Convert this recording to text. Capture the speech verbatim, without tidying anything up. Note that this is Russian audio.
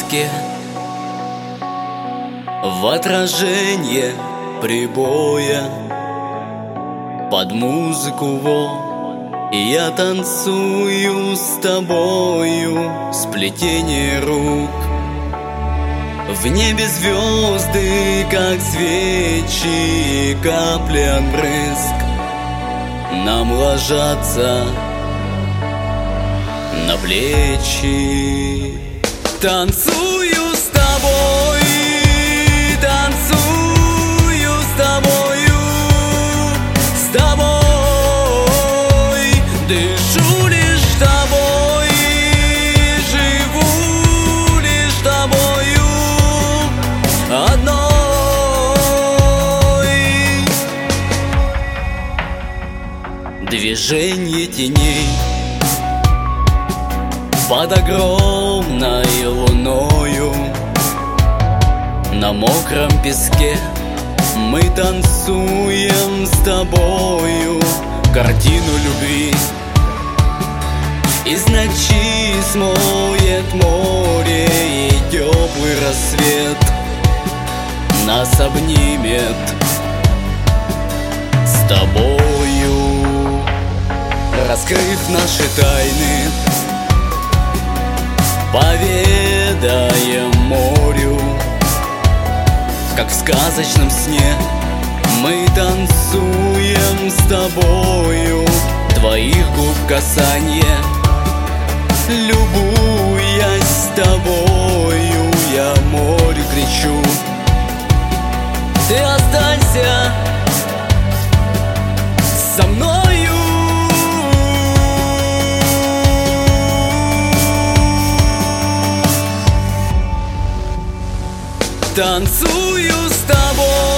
песке, в отражение прибоя, под музыку во я танцую с тобою, сплетение рук. В небе звезды, как свечи, капли отбрызг нам ложатся на плечи. Танцую с тобой, танцую с тобою, с тобой, дышу лишь тобой, живу лишь тобою одной. Движение теней под огромной луною, на мокром песке мы танцуем с тобою картину любви. Из ночи смоет море, и теплый рассвет нас обнимет с тобою, раскрыв наши тайны. Поведаем морю, как в сказочном сне мы танцуем с тобою, твоих губ касанье. Любуясь тобою, я морю кричу: ты останься со мною. Танцую с тобой.